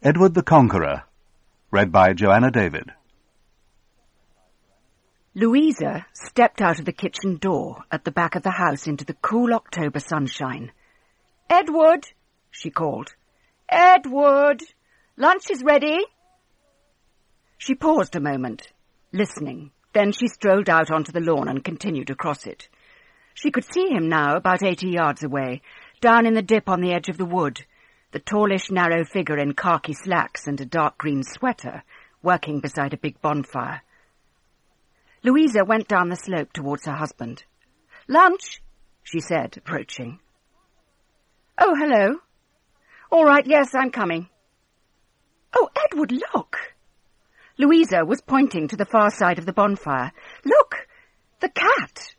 Edward the Conqueror, read by Joanna David. Louisa stepped out of the kitchen door at the back of the house into the cool October sunshine. "Edward," she called. "Edward, lunch is ready." She paused a moment, listening. Then she strolled out onto the lawn and continued across it. She could see him now about 80 yards away, down in the dip on the edge of the wood, the tallish, narrow figure in khaki slacks and a dark green sweater, working beside a big bonfire. Louisa went down the slope towards her husband. "Lunch," she said, approaching. "Oh, hello. All right, yes, I'm coming." "Oh, Edward, look!" Louisa was pointing to the far side of the bonfire. "Look! The cat!"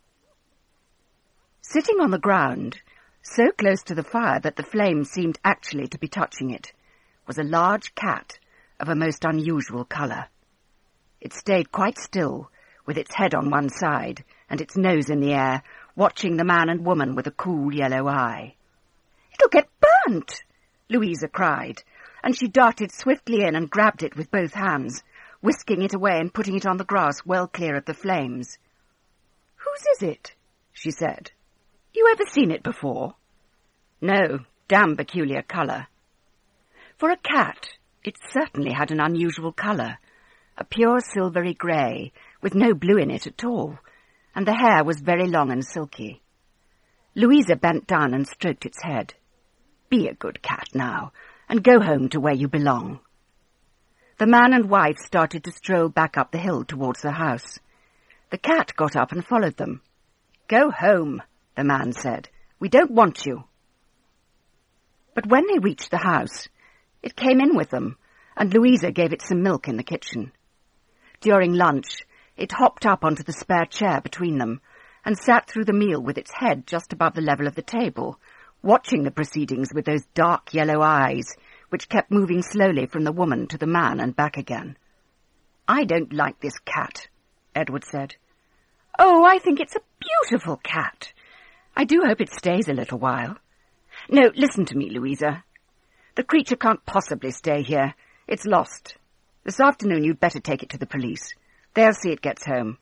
Sitting on the ground, so close to the fire that the flames seemed actually to be touching it, was a large cat of a most unusual colour. It stayed quite still, with its head on one side and its nose in the air, watching the man and woman with a cool yellow eye. "It'll get burnt!" Louisa cried, and she darted swiftly in and grabbed it with both hands, whisking it away and putting it on the grass well clear of the flames. "Whose is it?" she said. "You ever seen it before?" "No, damn peculiar colour." For a cat, it certainly had an unusual colour, a pure silvery grey, with no blue in it at all, and the hair was very long and silky. Louisa bent down and stroked its head. "Be a good cat now, and go home to where you belong." The man and wife started to stroll back up the hill towards the house. The cat got up and followed them. "Go home," the man said. "We don't want you." But when they reached the house, it came in with them, and Louisa gave it some milk in the kitchen. During lunch, it hopped up onto the spare chair between them and sat through the meal with its head just above the level of the table, watching the proceedings with those dark yellow eyes which kept moving slowly from the woman to the man and back again. "I don't like this cat," Edward said. "Oh, I think it's a beautiful cat. I do hope it stays a little while. No, listen to me, Louisa. The creature can't possibly stay here. It's lost. This afternoon you'd better take it to the police. They'll see it gets home."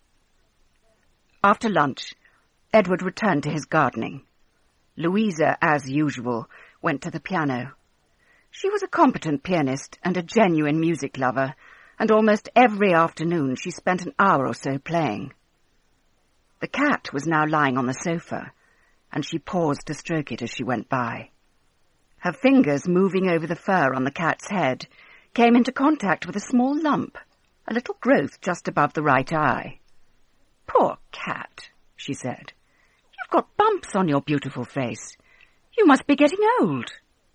After lunch, Edward returned to his gardening. Louisa, as usual, went to the piano. She was a competent pianist and a genuine music lover, and almost every afternoon she spent an hour or so playing. The cat was now lying on the sofa, and she paused to stroke it as she went by. Her fingers, moving over the fur on the cat's head, came into contact with a small lump, a little growth just above the right eye. "Poor cat," she said. "You've got bumps on your beautiful face. You must be getting old."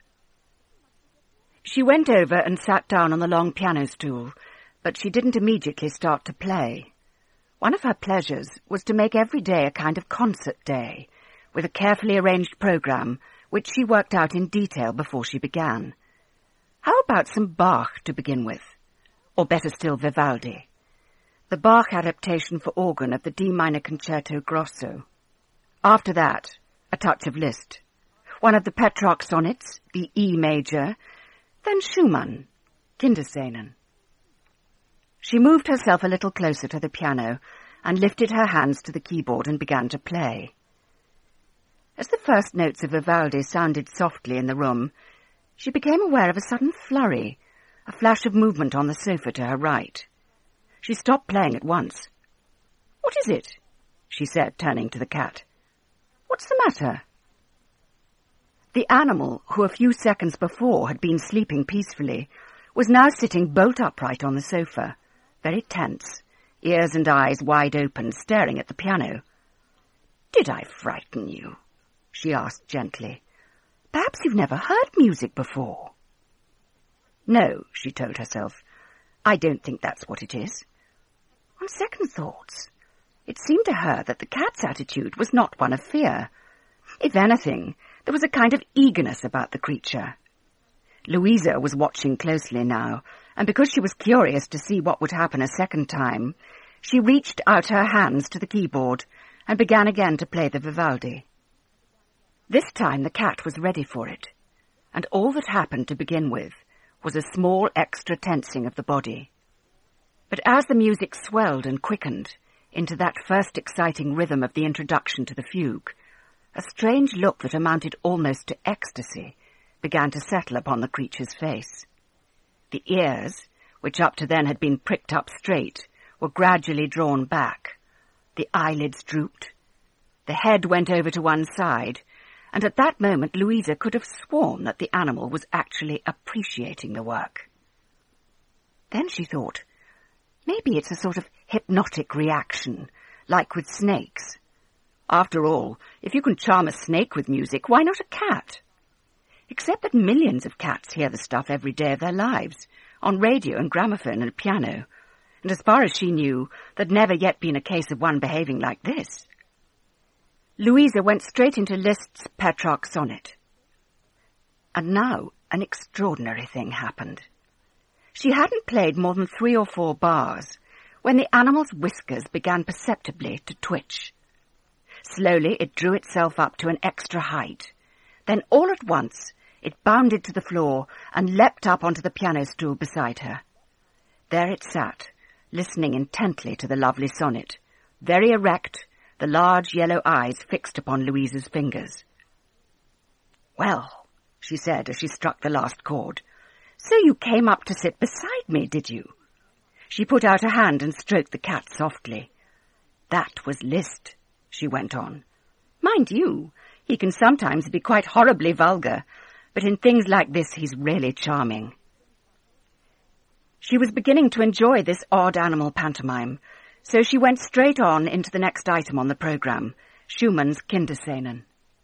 She went over and sat down on the long piano stool, but she didn't immediately start to play. One of her pleasures was to make every day a kind of concert day, with a carefully arranged programme which she worked out in detail before she began. How about some Bach to begin with? Or better still, Vivaldi. The Bach adaptation for organ of the D minor concerto grosso. After that, a touch of Liszt. One of the Petrarch sonnets, the E major, then Schumann, Kinderszenen. She moved herself a little closer to the piano and lifted her hands to the keyboard and began to play. As the first notes of Vivaldi sounded softly in the room, she became aware of a sudden flurry, a flash of movement on the sofa to her right. She stopped playing at once. "What is it?" she said, turning to the cat. "What's the matter?" The animal, who a few seconds before had been sleeping peacefully, was now sitting bolt upright on the sofa, very tense, ears and eyes wide open, staring at the piano. "Did I frighten you?" she asked gently. "Perhaps you've never heard music before." "No," she told herself. "I don't think that's what it is." On second thoughts, it seemed to her that the cat's attitude was not one of fear. If anything, there was a kind of eagerness about the creature. Louisa was watching closely now, and because she was curious to see what would happen a second time, she reached out her hands to the keyboard and began again to play the Vivaldi. This time the cat was ready for it, and all that happened to begin with was a small extra tensing of the body. But as the music swelled and quickened into that first exciting rhythm of the introduction to the fugue, a strange look that amounted almost to ecstasy began to settle upon the creature's face. The ears, which up to then had been pricked up straight, were gradually drawn back. The eyelids drooped. The head went over to one side, and at that moment Louisa could have sworn that the animal was actually appreciating the work. Then she thought, maybe it's a sort of hypnotic reaction, like with snakes. After all, if you can charm a snake with music, why not a cat? Except that millions of cats hear the stuff every day of their lives, on radio and gramophone and piano, and as far as she knew, there'd never yet been a case of one behaving like this. Louisa went straight into Liszt's Petrarch sonnet. And now an extraordinary thing happened. She hadn't played more than 3 or 4 bars when the animal's whiskers began perceptibly to twitch. Slowly it drew itself up to an extra height. Then all at once it bounded to the floor and leapt up onto the piano stool beside her. There it sat, listening intently to the lovely sonnet, very erect, the large yellow eyes fixed upon Louisa's fingers. "Well," she said as she struck the last chord, "so you came up to sit beside me, did you?" She put out a hand and stroked the cat softly. "That was Liszt," she went on. "Mind you, he can sometimes be quite horribly vulgar, but in things like this he's really charming." She was beginning to enjoy this odd animal pantomime, so she went straight on into the next item on the programme, Schumann's Kinderscenen.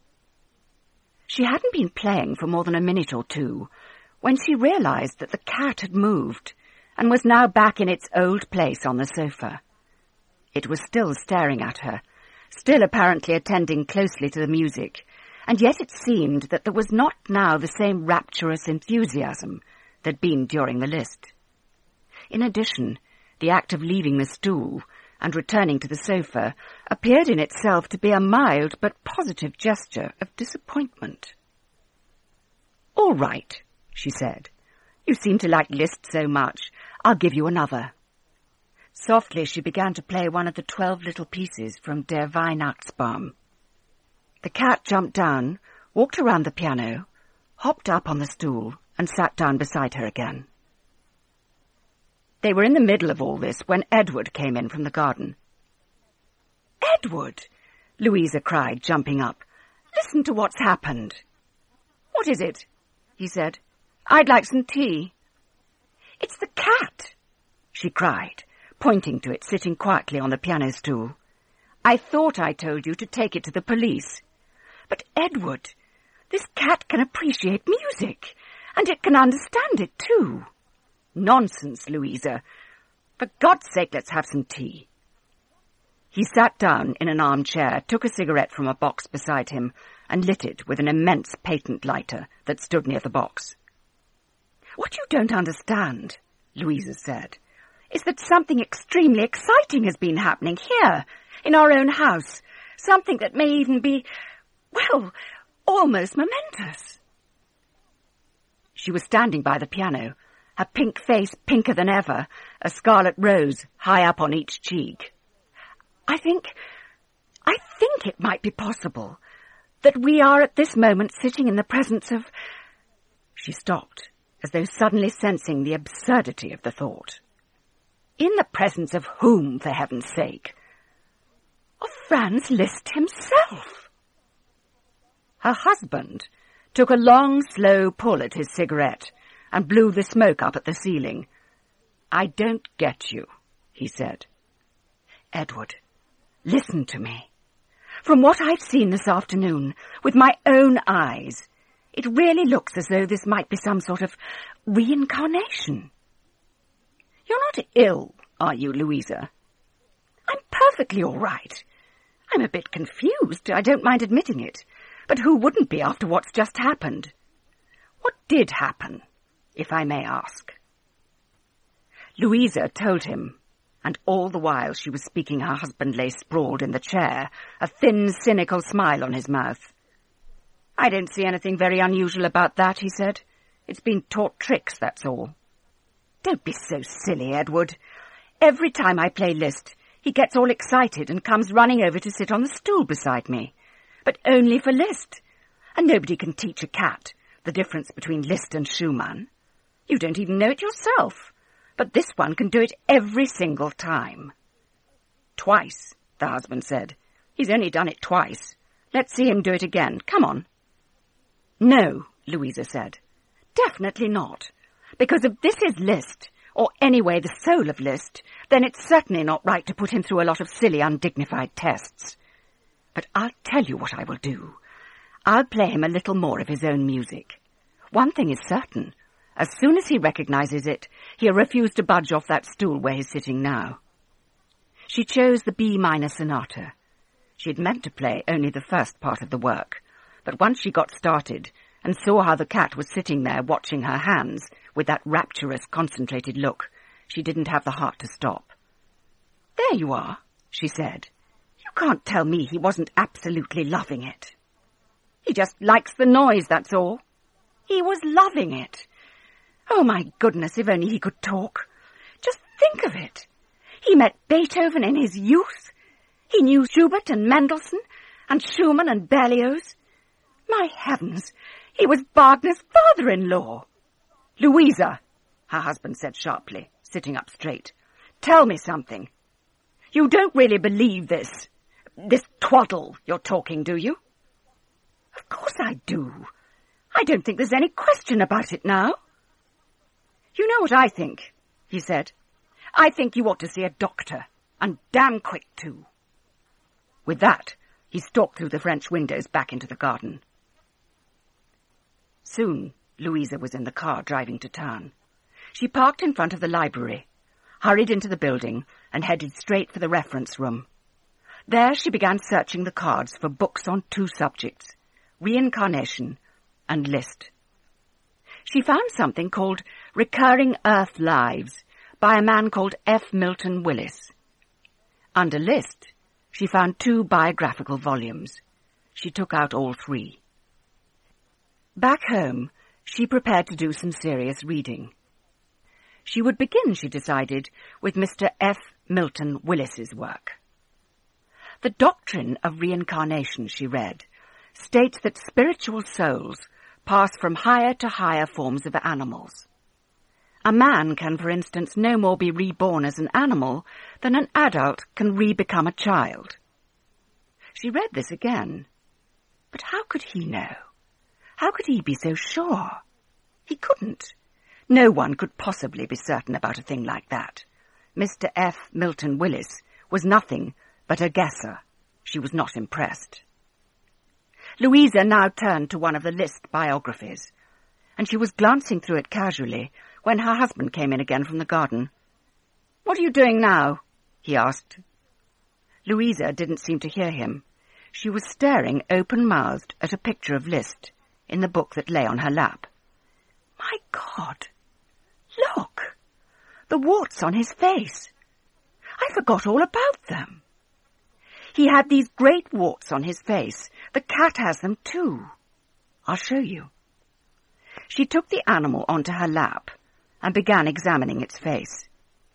She hadn't been playing for more than a minute or two when she realised that the cat had moved and was now back in its old place on the sofa. It was still staring at her, still apparently attending closely to the music, and yet it seemed that there was not now the same rapturous enthusiasm there'd been during the Liszt. In addition, the act of leaving the stool and returning to the sofa appeared in itself to be a mild but positive gesture of disappointment. "All right," she said. "You seem to like Liszt so much. I'll give you another." Softly she began to play one of the 12 little pieces from Der Weihnachtsbaum. The cat jumped down, walked around the piano, hopped up on the stool, and sat down beside her again. They were in the middle of all this when Edward came in from the garden. "Edward!" Louisa cried, jumping up. "Listen to what's happened." "What is it?" he said. "I'd like some tea." "It's the cat," she cried, pointing to it sitting quietly on the piano stool. "I thought I told you to take it to the police. But, Edward, this cat can appreciate music, and it can understand it too." "Nonsense, Louisa. For God's sake, let's have some tea." He sat down in an armchair, took a cigarette from a box beside him, and lit it with an immense patent lighter that stood near the box. "What you don't understand," Louisa said, "is that something extremely exciting has been happening here, in our own house. Something that may even be, well, almost momentous." She was standing by the piano, her pink face pinker than ever, a scarlet rose high up on each cheek. I think it might be possible that we are at this moment sitting in the presence of—" She stopped, as though suddenly sensing the absurdity of the thought. "In the presence of whom, for heaven's sake?" "Of Franz Liszt himself." Her husband took a long, slow pull at his cigarette and blew the smoke up at the ceiling. "I don't get you," he said. "Edward, listen to me. From what I've seen this afternoon, with my own eyes, it really looks as though this might be some sort of reincarnation. You're not ill, are you, Louisa?" "I'm perfectly all right. I'm a bit confused, I don't mind admitting it. But who wouldn't be after what's just happened? What did happen, if I may ask?" Louisa told him, and all the while she was speaking her husband lay sprawled in the chair, a thin, cynical smile on his mouth. "I don't see anything very unusual about that," he said. It's been taught tricks, that's all. Don't be so silly, Edward. Every time I play Liszt, he gets all excited and comes running over to sit on the stool beside me. But only for Liszt. And nobody can teach a cat the difference between Liszt and Schumann. You don't even know it yourself. But this one can do it every single time. Twice, the husband said. He's only done it twice. Let's see him do it again. Come on. No, Louisa said. Definitely not. Because if this is Liszt, or anyway the soul of Liszt, then it's certainly not right to put him through a lot of silly, undignified tests. But I'll tell you what I will do. I'll play him a little more of his own music. One thing is certain. As soon as he recognizes it, he'll refuse to budge off that stool where he's sitting now. She chose the B minor sonata. She had meant to play only the first part of the work, but once she got started and saw how the cat was sitting there watching her hands with that rapturous, concentrated look, she didn't have the heart to stop. "There you are," she said. "You can't tell me he wasn't absolutely loving it. He just likes the noise, that's all. He was loving it. Oh, my goodness, if only he could talk. Just think of it. He met Beethoven in his youth. He knew Schubert and Mendelssohn and Schumann and Berlioz. My heavens, he was Wagner's father-in-law." "Louisa," her husband said sharply, sitting up straight, "tell me something. You don't really believe this twaddle you're talking, do you?" "Of course I do. I don't think there's any question about it now." "You know what I think," he said. "I think you ought to see a doctor, and damn quick, too." With that, he stalked through the French windows back into the garden. Soon, Louisa was in the car driving to town. She parked in front of the library, hurried into the building, and headed straight for the reference room. There she began searching the cards for books on two subjects, reincarnation and Liszt. She found something called Recurring Earth Lives by a man called F. Milton Willis. Under Liszt, she found 2 biographical volumes. She took out all 3. Back home, she prepared to do some serious reading. She would begin, she decided, with Mr. F. Milton Willis's work. The doctrine of reincarnation, she read, states that spiritual souls pass from higher to higher forms of animals. A man can, for instance, no more be reborn as an animal than an adult can re-become a child. She read this again. But how could he know? How could he be so sure? He couldn't. No one could possibly be certain about a thing like that. Mr. F. Milton Willis was nothing but a guesser. She was not impressed. Louisa now turned to one of the Liszt biographies, and she was glancing through it casually when her husband came in again from the garden. "What are you doing now?" he asked. Louisa didn't seem to hear him. She was staring open-mouthed at a picture of Liszt in the book that lay on her lap. My God! Look! The warts on his face. I forgot all about them. He had these great warts on his face. The cat has them too. I'll show you. She took the animal onto her lap and began examining its face.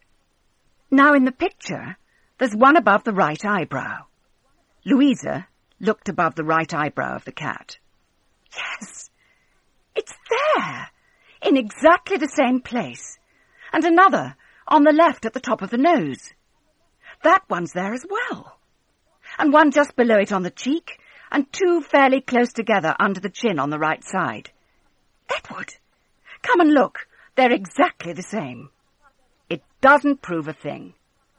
Now in the picture, there's one above the right eyebrow. Louisa looked above the right eyebrow of the cat. Yes, it's there, in exactly the same place, and another on the left at the top of the nose. That one's there as well, and one just below it on the cheek, and 2 fairly close together under the chin on the right side. Edward, come and look. They're exactly the same. It doesn't prove a thing.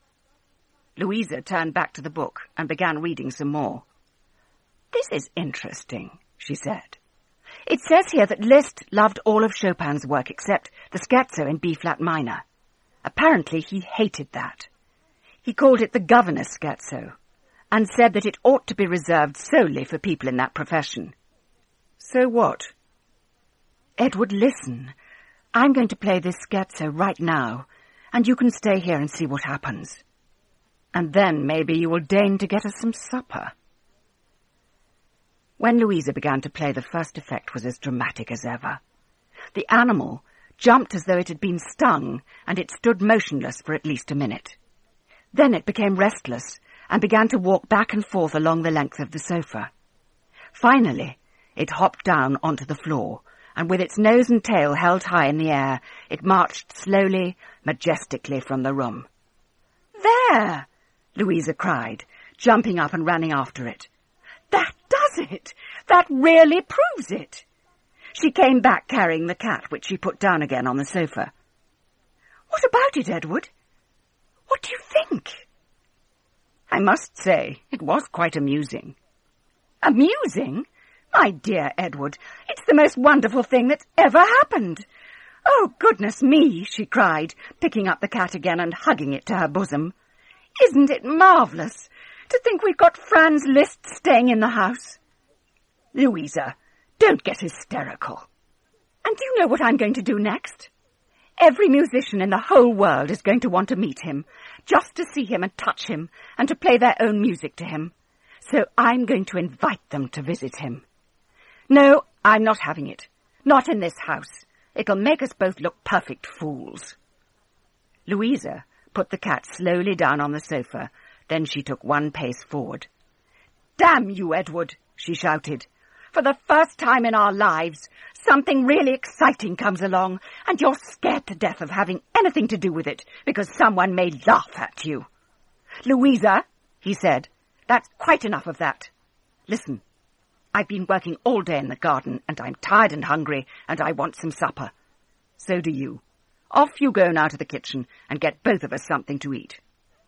Louisa turned back to the book and began reading some more. This is interesting, she said. It says here that Liszt loved all of Chopin's work except the scherzo in B-flat minor. Apparently he hated that. He called it the governor's scherzo and said that it ought to be reserved solely for people in that profession. So what? Edward, listen. I'm going to play this scherzo right now, and you can stay here and see what happens. And then maybe you will deign to get us some supper. When Louisa began to play, the first effect was as dramatic as ever. The animal jumped as though it had been stung, and it stood motionless for at least a minute. Then it became restless and began to walk back and forth along the length of the sofa. Finally, it hopped down onto the floor, and with its nose and tail held high in the air, it marched slowly, majestically from the room. "There!" Louisa cried, jumping up and running after it. "That does it! That really proves it!" She came back carrying the cat, which she put down again on the sofa. "What about it, Edward? What do you think?" "I must say, it was quite amusing." "Amusing? My dear Edward, it's the most wonderful thing that's ever happened. Oh, goodness me," she cried, picking up the cat again and hugging it to her bosom. "Isn't it marvellous to think we've got Franz Liszt staying in the house?" "Louisa, don't get hysterical." "And do you know what I'm going to do next? Every musician in the whole world is going to want to meet him, just to see him and touch him, and to play their own music to him. So I'm going to invite them to visit him. No, I'm not having it. Not in this house. It'll make us both look perfect fools." Louisa put the cat slowly down on the sofa. Then she took one pace forward. "Damn you, Edward," she shouted. "For the first time in our lives, something really exciting comes along, and you're scared to death of having anything to do with it, because someone may laugh at you." "Louisa," he said, "that's quite enough of that. Listen, I've been working all day in the garden, and I'm tired and hungry, and I want some supper. So do you. Off you go now to the kitchen, and get both of us something to eat."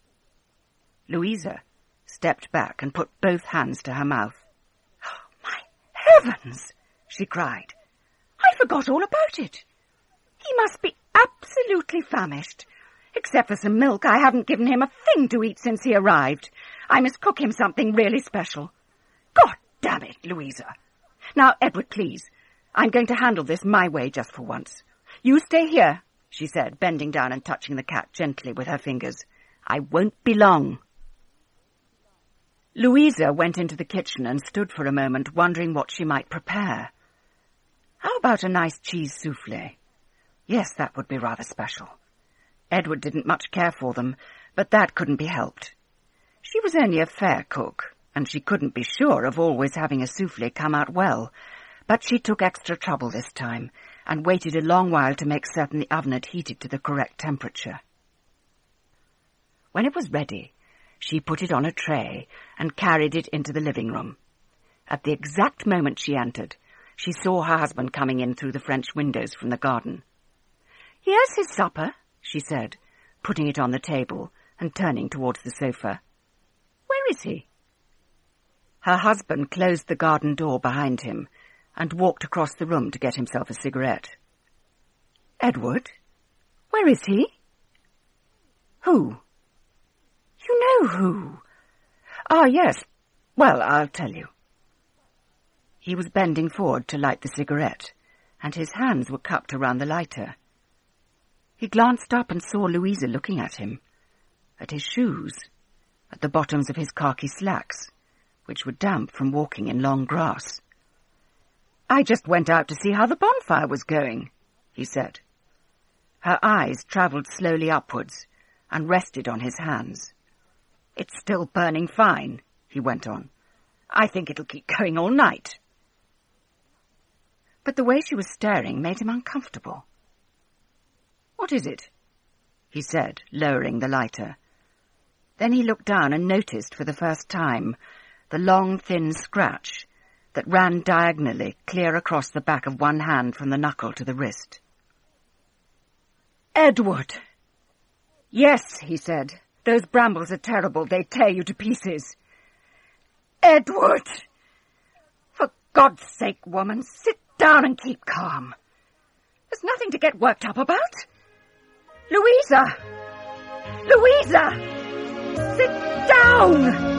Louisa stepped back and put both hands to her mouth. "Oh, my heavens!" she cried. "I forgot all about it. He must be absolutely famished. Except for some milk, I haven't given him a thing to eat since he arrived. I must cook him something really special. God damn it, Louisa. Now, Edward, please, I'm going to handle this my way just for once. You stay here," she said, bending down and touching the cat gently with her fingers. "I won't be long." Louisa went into the kitchen and stood for a moment wondering what she might prepare. How about a nice cheese soufflé? Yes, that would be rather special. Edward didn't much care for them, but that couldn't be helped. She was only a fair cook, and she couldn't be sure of always having a soufflé come out well, but she took extra trouble this time and waited a long while to make certain the oven had heated to the correct temperature. When it was ready, she put it on a tray and carried it into the living room. At the exact moment she entered, she saw her husband coming in through the French windows from the garden. "Here's his supper," she said, putting it on the table and turning towards the sofa. "Where is he?" Her husband closed the garden door behind him and walked across the room to get himself a cigarette. "Edward, where is he?" "Who?" "You know who." "Ah, yes. Well, I'll tell you." He was bending forward to light the cigarette, and his hands were cupped around the lighter. He glanced up and saw Louisa looking at him, at his shoes, at the bottoms of his khaki slacks, which were damp from walking in long grass. "I just went out to see how the bonfire was going," he said. Her eyes travelled slowly upwards and rested on his hands. "It's still burning fine," he went on. "I think it'll keep going all night." But the way she was staring made him uncomfortable. "What is it?" he said, lowering the lighter. Then he looked down and noticed for the first time the long, thin scratch that ran diagonally clear across the back of one hand from the knuckle to the wrist. "Edward!" "Yes," he said. "Those brambles are terrible. They tear you to pieces." "Edward! For God's sake, woman, sit down and keep calm. There's nothing to get worked up about. Louisa! Louisa! Sit down!"